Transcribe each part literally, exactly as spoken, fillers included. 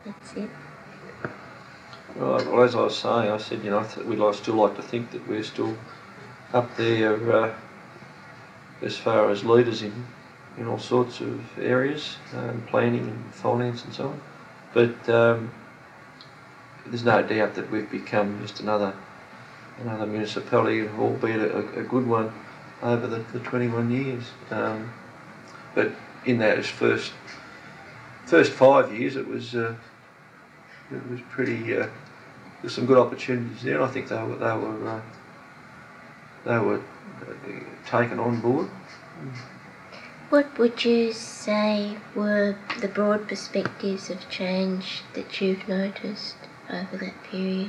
That's it. Right, well, as I was saying, I said, you know, we'd like, still like to think that we're still up there uh, as far as leaders in, in all sorts of areas, um, planning and finance and so on. But um, there's no doubt that we've become just another another municipality, albeit a, a good one, over the, the twenty-one years. Um, but in that first first five years, it was uh, it was pretty. Uh, there's some good opportunities there, and I think they were they were uh, they were uh, taken on board. What would you say were the broad perspectives of change that you've noticed over that period?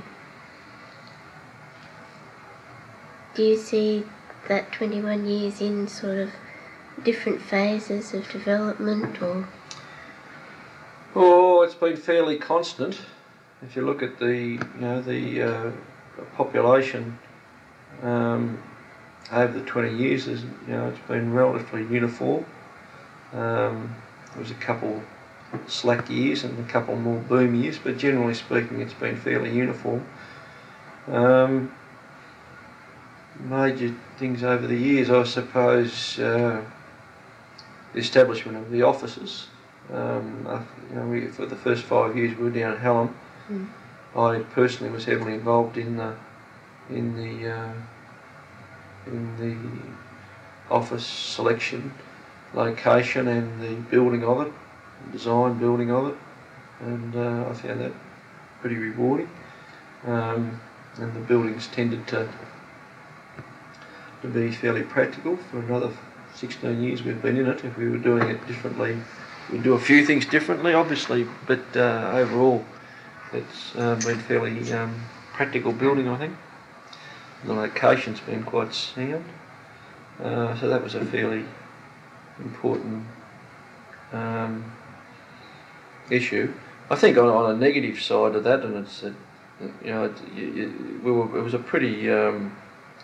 Do you see that twenty-one years in sort of different phases of development, or? Oh, it's been fairly constant. If you look at the, you know, the uh, population um, over the twenty years, you know, it's been relatively uniform. Um, there was a couple slack years and a couple more boom years, but generally speaking, it's been fairly uniform. Um, major things over the years, I suppose, uh, the establishment of the offices. Um, you know, we, for the first five years we were down at Hallam. Mm. I personally was heavily involved in the in the uh, in the office selection, location, and the building of it, design building of it, and uh, I found that pretty rewarding. Um, and the buildings tended to to be fairly practical. For another sixteen years we've been in it. If we were doing it differently, we'd do a few things differently, obviously, but uh, overall it's uh, been fairly um, practical building, I think. The location's been quite sound, uh, so that was a fairly important um, issue. I think on, on a negative side of that, and it's uh, you know it, you, you, we were, it was a pretty um,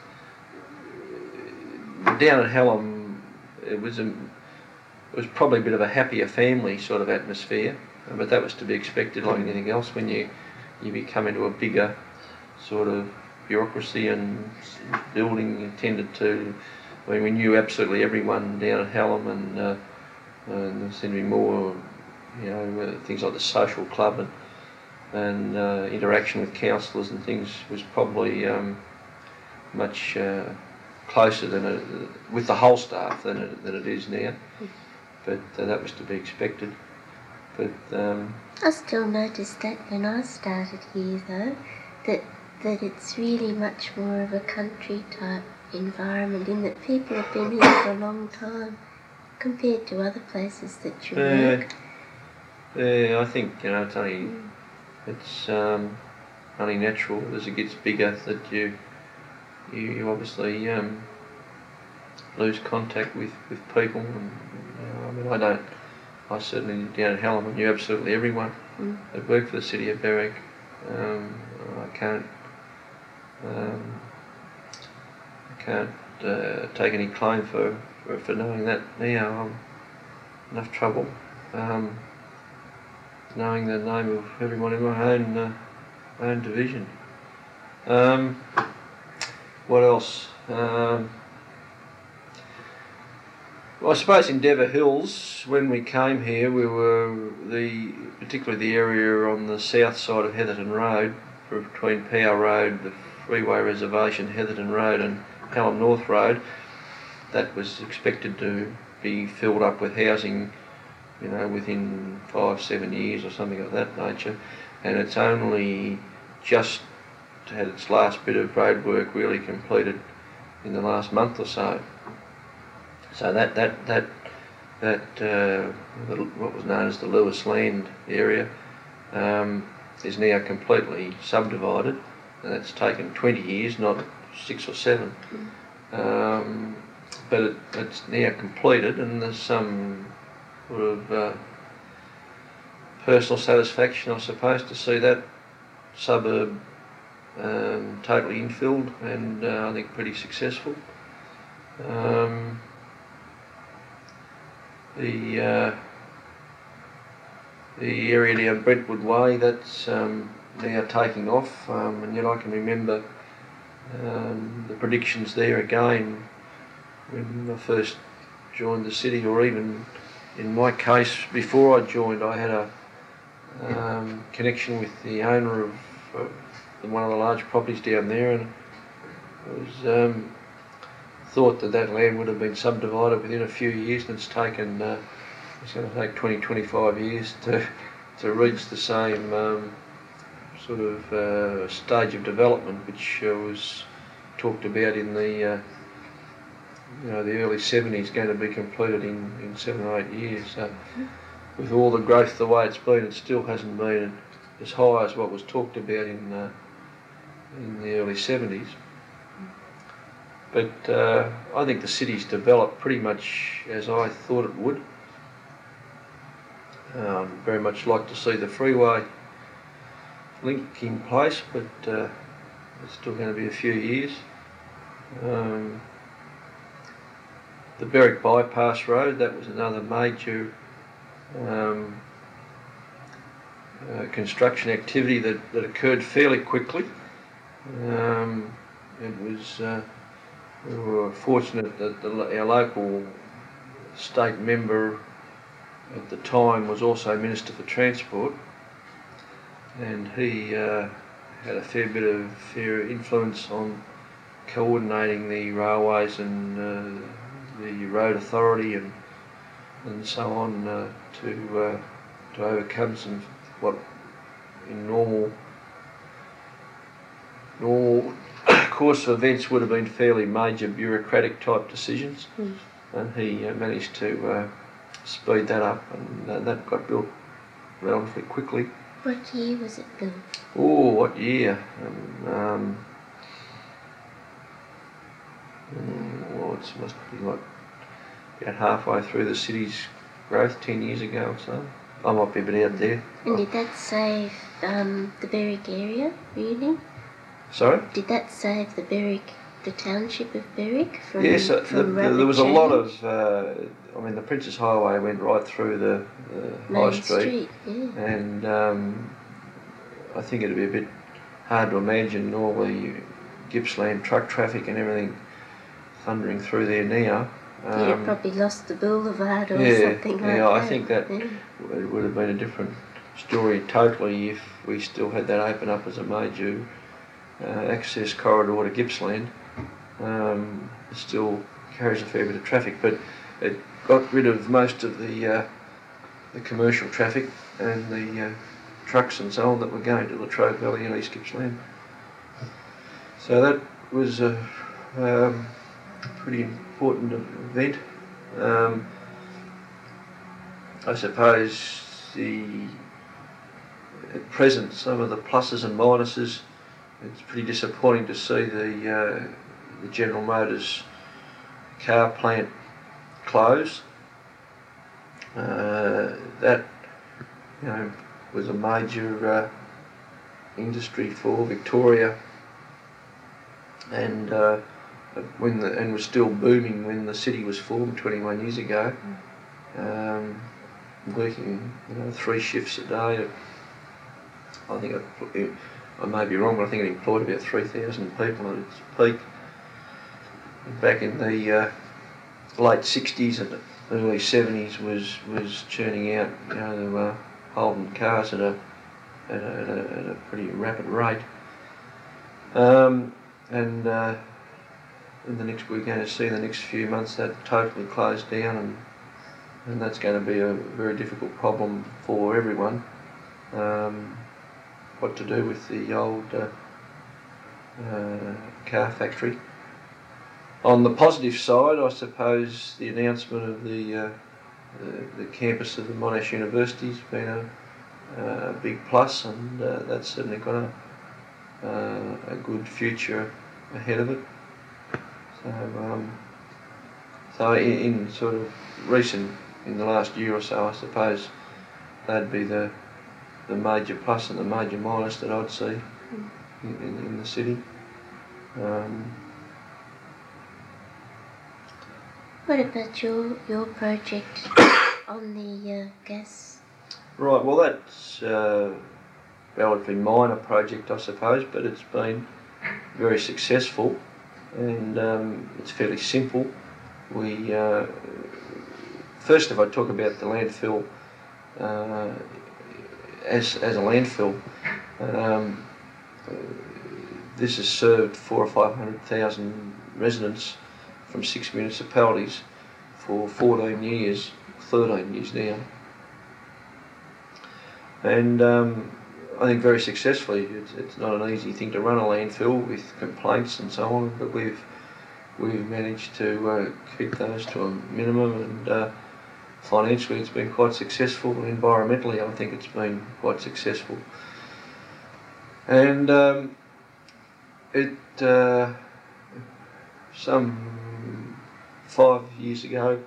down at Hallam. It was a it was probably a bit of a happier family sort of atmosphere, but that was to be expected, like anything else, when you you become into a bigger sort of bureaucracy and building. You tended to, I mean, we knew absolutely everyone down at Hallam, and, uh, and there seemed to be more, you know, uh, things like the social club and and uh, interaction with councillors and things was probably um, much uh, closer than it, with the whole staff than it, than it is now. But uh, that was to be expected. But um, I still noticed that when I started here, though, that that it's really much more of a country type environment, in that people have been here for a long time compared to other places that you uh, work. Yeah, I think, you know, it's only mm. it's um, only natural as it gets bigger that you you, you obviously um, lose contact with, with people. And you know, I mean, I don't. I certainly down at Hallam, I knew absolutely everyone mm. that worked for the City of Berwick. Um, I can't. Um, I can't uh, take any claim for, for for knowing that now. I'm enough trouble um, knowing the name of everyone in my own uh, own division. Um, what else? Um, well, I suppose in Dever Hills, when we came here, we were the particularly the area on the south side of Heatherton Road, between Power Road, the Freeway Reservation, Heatherton Road and Hallam North Road. That was expected to be filled up with housing, you know, within five, seven years or something of that nature. And it's only just had its last bit of road work really completed in the last month or so. So that that that that uh, what was known as the Lewis Land area um, is now completely subdivided. And that's taken twenty years, not six or seven. Um, but it, it's now completed, and there's some sort of uh, personal satisfaction, I suppose, to see that suburb um, totally infilled, and uh, I think pretty successful. Um, the uh, the area down Brentwood Way, that's um, now taking off, um, and yet I can remember um, the predictions there again when I first joined the city, or even in my case before I joined, I had a um, connection with the owner of uh, one of the large properties down there, and it was um, thought that that land would have been subdivided within a few years, and it's taken uh, it's going to take twenty, twenty-five years to to reach the same um, sort of uh, stage of development which uh, was talked about in the uh, you know the early seventies, going to be completed in, in seven or eight years. So with all the growth the way it's been, it still hasn't been as high as what was talked about in uh, in the early seventies. But uh, I think the city's developed pretty much as I thought it would. Um, very much like to see the freeway link in place, but uh, it's still going to be a few years. Um, the Berwick Bypass Road, that was another major um, uh, construction activity that, that occurred fairly quickly. Um, it was uh, we were fortunate that the, our local state member at the time was also Minister for Transport, and he uh, had a fair bit of fair influence on coordinating the railways and uh, the road authority and and so on uh, to uh, to overcome some what in normal normal course of events would have been fairly major bureaucratic type decisions, mm. and he uh, managed to uh, speed that up, and uh, that got built relatively quickly. What year was it built? Oh, what year? Um, um, well, it must be like about halfway through the city's growth, ten years ago or so. I might be a bit out there. And did that save um, the Berwick area, really? Sorry? Did that save the Berwick, the township of Berwick from Yes, uh, from the, the, there was change? a lot of, uh, I mean, the Princess Highway went right through the, the Main High Street, Street yeah. and um, I think it'd be a bit hard to imagine all the Gippsland truck traffic and everything thundering through there now. Um, You'd probably lost the boulevard or yeah, something like yeah, that. I think that yeah. it would have been a different story totally if we still had that open up as a major uh, access corridor to Gippsland. Um, it still carries a fair bit of traffic, but it got rid of most of the uh, the commercial traffic and the uh, trucks and so on that were going to Latrobe Valley and East Gippsland. So that was a um, pretty important event. Um, I suppose the at present some of the pluses and minuses. It's pretty disappointing to see the uh, the General Motors car plant close. Uh, that you know was a major uh, industry for Victoria, and uh, when the, and was still booming when the city was formed twenty-one years ago. Um, working you know three shifts a day. I think it, it, I may be wrong, but I think it employed about three thousand people at its peak. Back in the uh, late sixties and early seventies, was was churning out you know uh, Holden cars at a at a, at a at a pretty rapid rate. Um, and uh, in the next we're going to see the next few months that totally closed down, and and that's going to be a very difficult problem for everyone. Um, what to do with the old uh, uh, car factory. On the positive side, I suppose the announcement of the uh, the, the campus of the Monash University has been a, a big plus, and uh, that's certainly got a, uh, a good future ahead of it. So, um, so in, in sort of recent, in the last year or so, I suppose that'd be the the major plus and the major minus that I'd see mm. in, in, in the city. Um, What about your your project on the uh, gas? Right, well that's a relatively minor project I suppose, but it's been very successful, and um, it's fairly simple. We, uh, first if I talk about the landfill uh, as, as a landfill, um, this has served four or five hundred thousand residents from six municipalities for fourteen years, thirteen years now. And um, I think very successfully. It's, it's not an easy thing to run a landfill with complaints and so on, but we've we've managed to uh, keep those to a minimum, and uh, financially it's been quite successful. Environmentally I think it's been quite successful. And um, it uh, some five years ago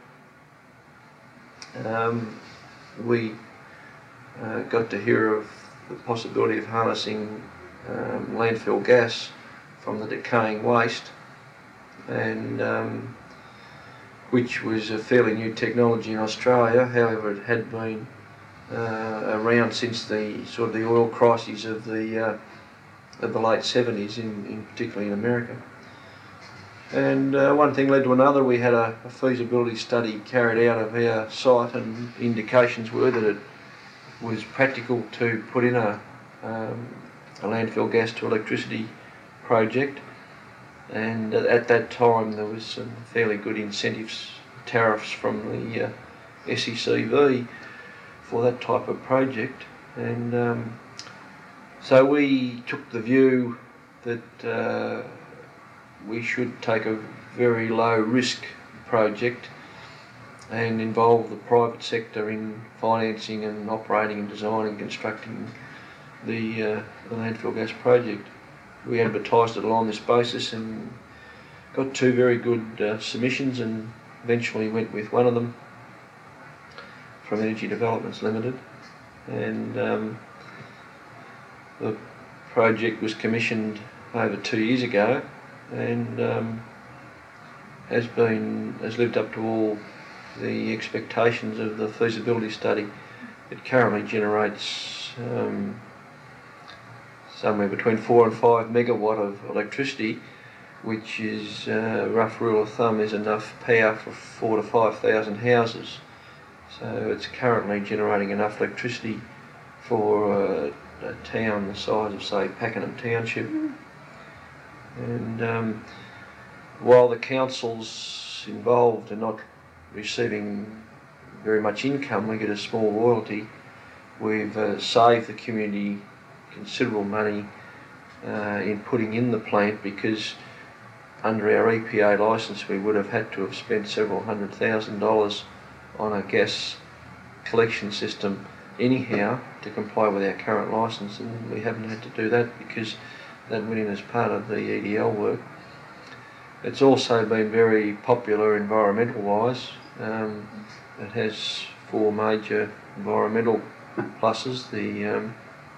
um, we uh, got to hear of the possibility of harnessing um, landfill gas from the decaying waste, and um, which was a fairly new technology in Australia. However, it had been uh, around since the sort of the oil crises of the uh, of the late seventies, in, in particularly in America. And uh, one thing led to another. We had a, a feasibility study carried out of our site, and indications were that it was practical to put in a, um, a landfill gas to electricity project. And at that time there was some fairly good incentives, tariffs from the uh, S E C V for that type of project. And um, so we took the view that uh, we should take a very low risk project and involve the private sector in financing and operating and designing and constructing the, uh, the landfill gas project. We advertised it along this basis and got two very good uh, submissions, and eventually went with one of them from Energy Developments Limited. And um, the project was commissioned over two years ago, and um, has been has lived up to all the expectations of the feasibility study. It currently generates um, somewhere between four and five megawatt of electricity, which is uh, rough rule of thumb is enough power for four to five thousand houses. So it's currently generating enough electricity for uh, a town the size of, say, Pakenham Township. And um, while the councils involved are not receiving very much income, we get a small royalty. We've uh, saved the community considerable money uh, in putting in the plant, because under our E P A licence we would have had to have spent several hundred thousand dollars on a gas collection system anyhow to comply with our current licence, and we haven't had to do that because that went in as part of the E D L work. It's also been very popular environmental wise. Um, it has four major environmental pluses: the um,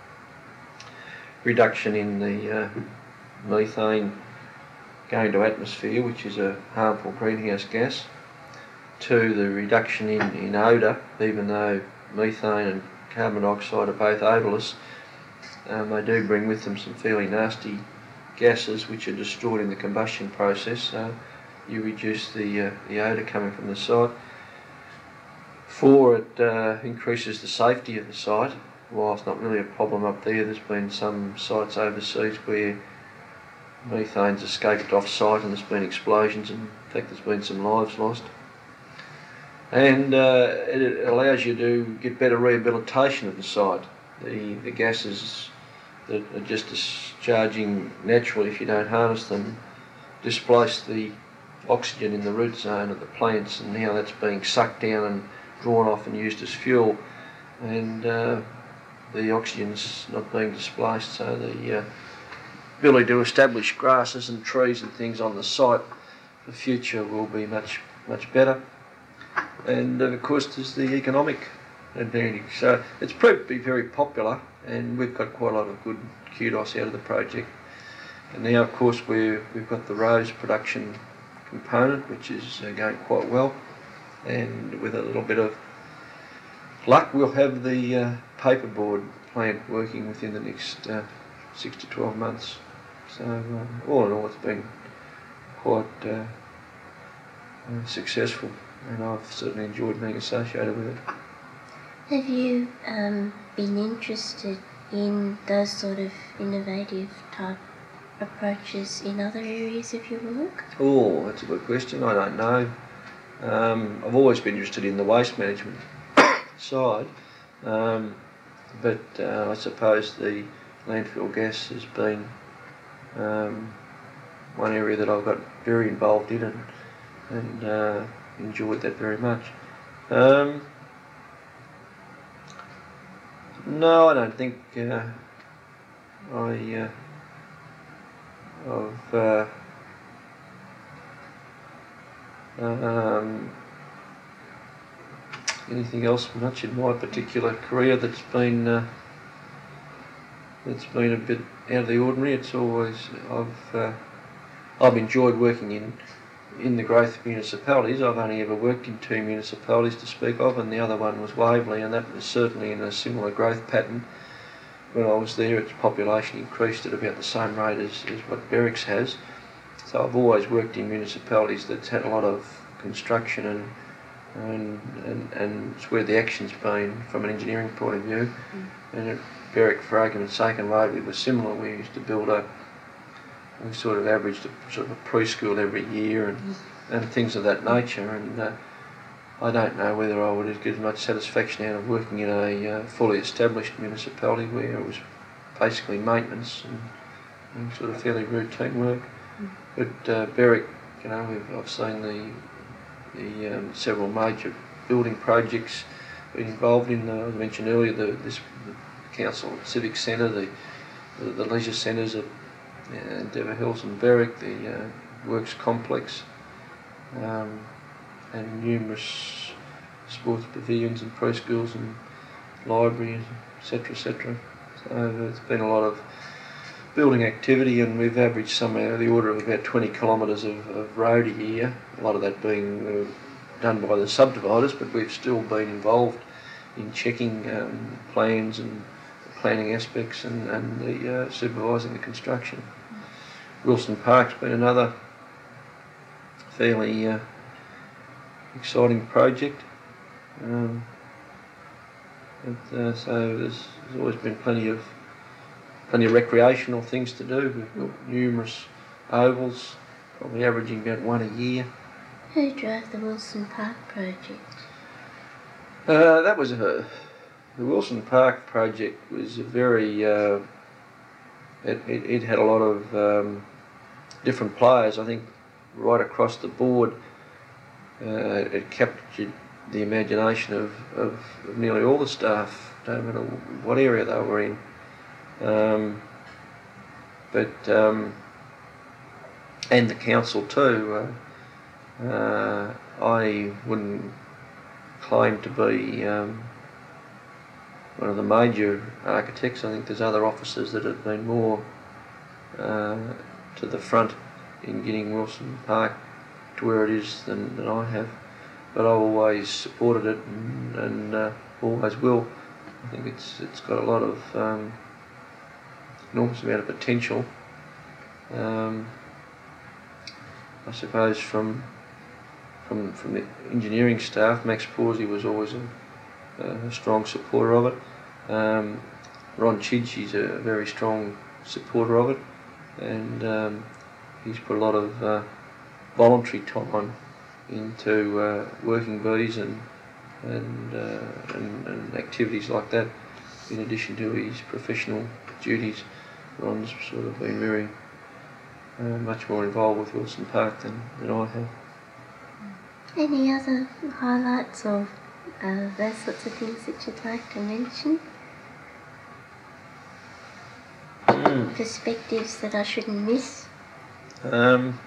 reduction in the uh, methane going to atmosphere, which is a harmful greenhouse gas; two, the reduction in, in odour, even though methane and carbon dioxide are both odourless, um, they do bring with them some fairly nasty gases which are destroyed in the combustion process, so you reduce the, uh, the odour coming from the site. Four, it uh, increases the safety of the site. While it's not really a problem up there, there's been some sites overseas where methane's escaped off site and there's been explosions, and in fact there's been some lives lost. And uh, it allows you to get better rehabilitation of the site. The, the gases that are just discharging naturally, if you don't harness them, displace the oxygen in the root zone of the plants, and now that's being sucked down and drawn off and used as fuel, and uh, the oxygen's not being displaced, so the uh, ability to establish grasses and trees and things on the site for the future will be much, much better. And uh, of course there's the economic advantage. So it's proved to be very popular, and we've got quite a lot of good kudos out of the project. And now of course we're, we've got the rose production component, which is uh, going quite well, and with a little bit of luck, we'll have the uh, paperboard plant working within the next uh, six to twelve months. So um, all in all, it's been quite uh, uh, successful, and I've certainly enjoyed being associated with it. Have you um, been interested in those sort of innovative type approaches in other areas of your work? Oh, that's a good question. I don't know. Um, I've always been interested in the waste management side, um, but uh, I suppose the landfill gas has been um, one area that I've got very involved in and, and uh, enjoyed that very much. Um, no, I don't think uh, I, uh, I've uh, um, anything else much in my particular career that's been uh, that's been a bit out of the ordinary. It's always I've uh, I've enjoyed working in in the growth of municipalities. I've only ever worked in two municipalities to speak of, and the other one was Waverley, and that was certainly in a similar growth pattern. When I was there, its population increased at about the same rate as, as what Berwick's has. So I've always worked in municipalities that's had a lot of construction, and and and, and it's where the action's been from an engineering point of view. Mm. And at Berwick, for argument's sake, and Waverley was similar. We used to build a we sort of averaged a sort of a preschool every year and, mm. and things of that nature. And uh, I don't know whether I would get as much satisfaction out of working in a uh, fully established municipality where it was basically maintenance and, and sort of fairly routine work. Mm. But uh, Berwick, you know, we've, I've seen the the um, several major building projects been involved in. Uh, as I mentioned earlier, the this the council civic centre, the, the the leisure centres at uh, Endeavour Hills and Berwick, the uh, works complex, um, and numerous sports pavilions and preschools and libraries, et cetera, et cetera. So there's been a lot of building activity, and we've averaged somewhere the order of about twenty kilometres of, of road a year, a lot of that being uh, done by the subdividers, but we've still been involved in checking um, plans and planning aspects and, and the uh, supervising the construction. Mm. Wilson Park's been another fairly uh, exciting project. Um, but, uh, so there's, there's always been plenty of plenty of recreational things to do. We've got numerous ovals, probably averaging about one a year. Who drove the Wilson Park project? Uh, that was a the Wilson Park project was a very uh, it, it, it had a lot of um, different players. I think right across the board, uh, it captured the imagination of, of, of nearly all the staff, no matter what area they were in. Um, but um, and the council too. Uh, uh, I wouldn't claim to be um, one of the major architects. I think there's other officers that have been more uh, to the front in getting Wilson Park to where it is than, than I have. But I've always supported it and, and uh, always will. I think it's it's got a lot of um, enormous amount of potential. Um, I suppose from from from the engineering staff, Max Pawsey was always a, a strong supporter of it. Um, Ron Chidgey's a very strong supporter of it, and um, he's put a lot of uh, voluntary time into uh, working bees and and, uh, and and activities like that, in addition to his professional duties. Ron's sort of been very uh, much more involved with Wilson Park than, than I have. Any other highlights or uh, those sorts of things that you'd like to mention? Mm. Perspectives that I shouldn't miss? Um,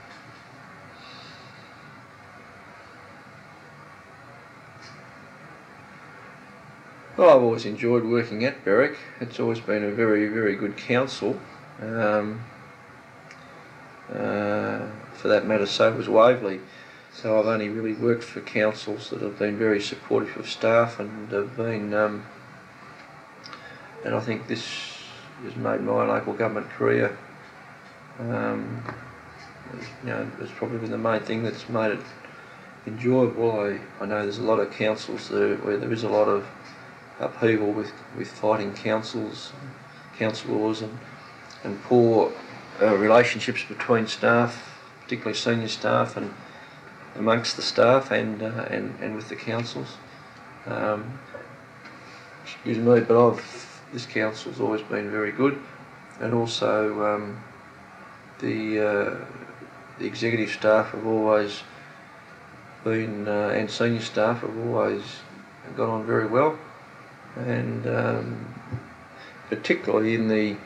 well, I've always enjoyed working at Berwick. It's always been a very, very good council. Um, uh, for that matter, so was Waverley. So I've only really worked for councils that have been very supportive of staff and have been, um, and I think this has made my local government career, um, you know, it's probably been the main thing that's made it enjoyable. I, I know there's a lot of councils there where there is a lot of upheaval with, with fighting councils, councillors and, and poor uh, relationships between staff, particularly senior staff and amongst the staff and uh, and, and with the councils. Um, excuse me, but I've, this council's always been very good, and also um, the, uh, the executive staff have always been, uh, and senior staff have always got on very well, and um, particularly in the,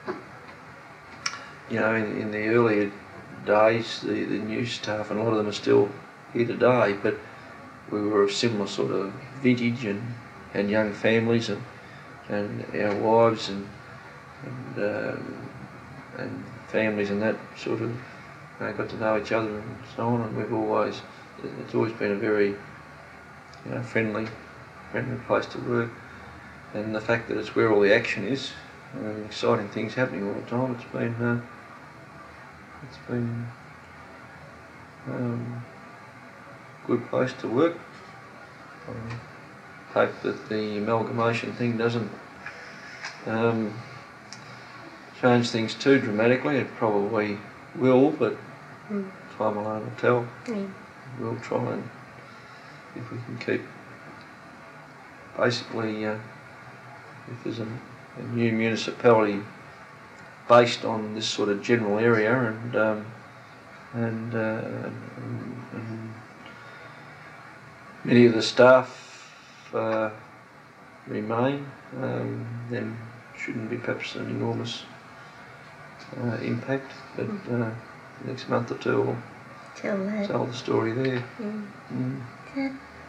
you know, in, in the earlier days, the, the new staff, and a lot of them are still here today, but we were of similar sort of vintage and, and young families and and our wives and and, um, and families and that sort of, you know, got to know each other and so on, and we've always, it's always been a very, you know, friendly, friendly place to work, and the fact that it's where all the action is and exciting things happening all the time, it's been uh, it's been um, a good place to work. I hope that the amalgamation thing doesn't um, change things too dramatically. It probably will, but mm. time alone will tell. Mm. We'll try and, if we can keep, basically, uh, if there's a, a new municipality based on this sort of general area and um, and, uh, and, and many of the staff uh, remain, um, then shouldn't be perhaps an enormous uh, impact, but uh, next month or two will tell, tell the story there. Mm. Mm. Yeah.